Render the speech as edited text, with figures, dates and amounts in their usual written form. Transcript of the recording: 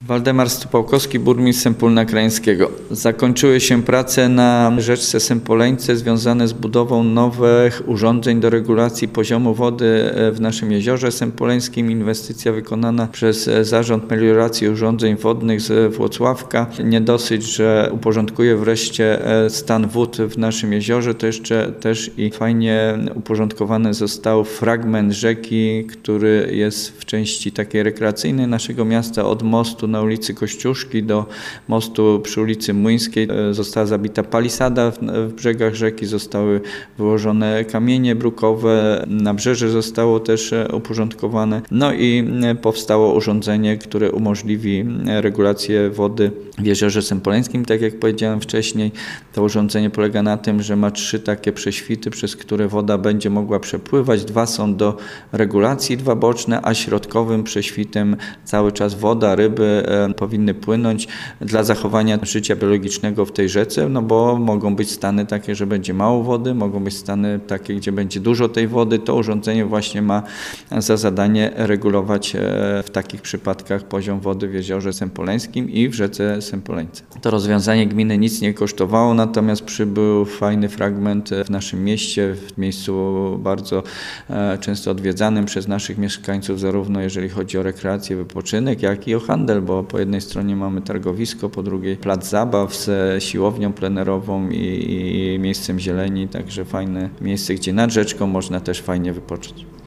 Waldemar Stupałkowski, burmistrz Sępólna Krajeńskiego. Zakończyły się prace na rzeczce Sępoleńce związane z budową nowych urządzeń do regulacji poziomu wody w naszym jeziorze sępoleńskim. Inwestycja wykonana przez Zarząd Melioracji i Urządzeń Wodnych z Włocławka. Nie dosyć, że uporządkuje wreszcie stan wód w naszym jeziorze, to jeszcze też i fajnie uporządkowany został fragment rzeki, który jest w części takiej rekreacyjnej naszego miasta od mostu na ulicy Kościuszki do mostu przy ulicy Młyńskiej. Została zabita palisada w brzegach rzeki, zostały wyłożone kamienie brukowe, nabrzeże zostało też uporządkowane. No i powstało urządzenie, które umożliwi regulację wody w jeziorze sępoleńskim. Tak jak powiedziałem wcześniej, to urządzenie polega na tym, że ma 3 takie prześwity, przez które woda będzie mogła przepływać. 2 są do regulacji, 2 boczne, a środkowym prześwitem cały czas woda, ryby powinny płynąć dla zachowania życia biologicznego w tej rzece, no bo mogą być stany takie, że będzie mało wody, mogą być stany takie, gdzie będzie dużo tej wody. To urządzenie właśnie ma za zadanie regulować w takich przypadkach poziom wody w jeziorze sępoleńskim i w rzece Sępoleńce. To rozwiązanie gminy nic nie kosztowało, natomiast przybył fajny fragment w naszym mieście, w miejscu bardzo często odwiedzanym przez naszych mieszkańców, zarówno jeżeli chodzi o rekreację, wypoczynek, jak i o handel, bo po jednej stronie mamy targowisko, po drugiej plac zabaw z siłownią plenerową i miejscem zieleni, także fajne miejsce, gdzie nad rzeczką można też fajnie wypocząć.